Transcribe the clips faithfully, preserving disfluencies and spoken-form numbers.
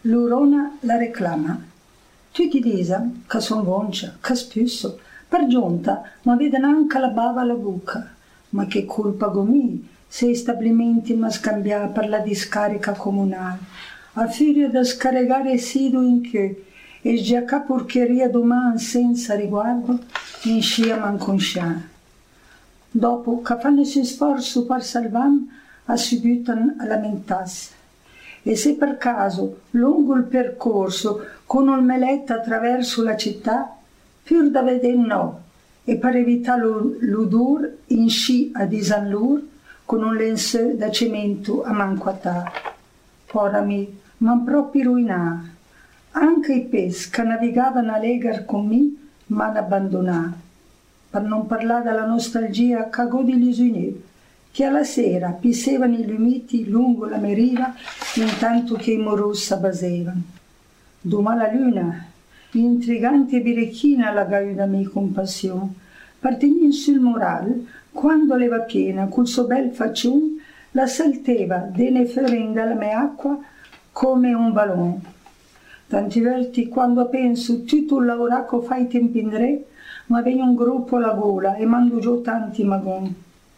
l'urona la reclama. Tutti dicono che son voncia, che spusso, per giunta, ma vedono anche la bava alla bocca. Ma che colpa gomì se i stabilimenti mi scambiano per la discarica comunale, a furia da scaricare sido in che e già che porcheria domani senza riguardo, in scia manconsciana. Dopo che fanno il sforzo per salvarmi, si buttano a lamentarsi. E se per caso, lungo il percorso, con un meletto attraverso la città, pur da vedere no, e per evitare l'odore, in sci a disanlur, con un lenzo da cemento a manquatà. Ora mi, m'han proprio ruinato. Anche i pesci che navigavano a legar con me m'hanno abbandonato. Per non parlare della nostalgia che godi gli usini, che alla sera pissevano i lumiti lungo la meriva intanto che i moros s'abbasevano. Domani la luna, intrigante e birichina la gaio da mia compassione, partignin sul morale, quando leva piena, col suo bel faccione, la salteva dene ferin dalla mia acqua come un ballon. Tanti verti quando penso tutto il lavoro che fai tempi in re, ma viene un gruppo alla gola e mando giù tanti magon.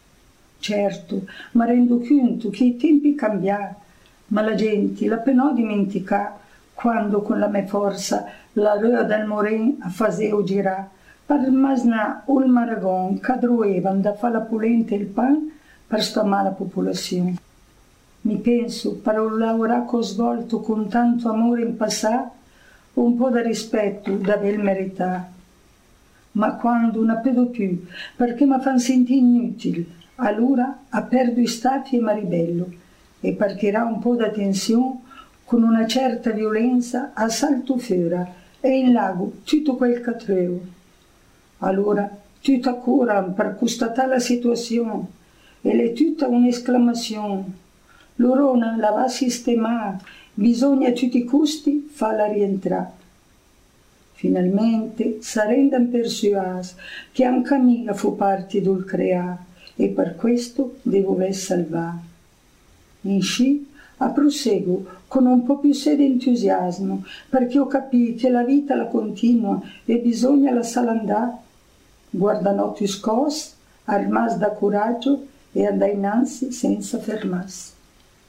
Certo, ma rendo conto che i tempi cambiano, ma la gente la penò dimenticare quando con la mia forza la rua del moren a faseo girà, per masnà il maragon che druevan da fare la pulente il pan per sta mala popolazione. Mi penso, per un lavoro che ho svolto con tanto amore in passato, un po' di rispetto da aver meritato. Ma quando non pedo più, perché mi fanno sentire inutile, allora a perdo i stati e mi ribello, e partirà un po' da tensione, con una certa violenza, a salto fuori e in lago tutto quel che trovo. Allora tutta cura per constatare la situazione, e le tutta un'esclamazione. L'urona la va a sistemare, bisogna a tutti i costi farla rientrare. Finalmente si rendono persuasi che anche mia fu parte del creare e per questo devo essere salvata. In sci a proseguo con un po' più sede entusiasmo perché ho capito che la vita la continua e bisogna lasciarla andare. Guarda notti scos, armas da coraggio e andai innanzi senza fermarsi.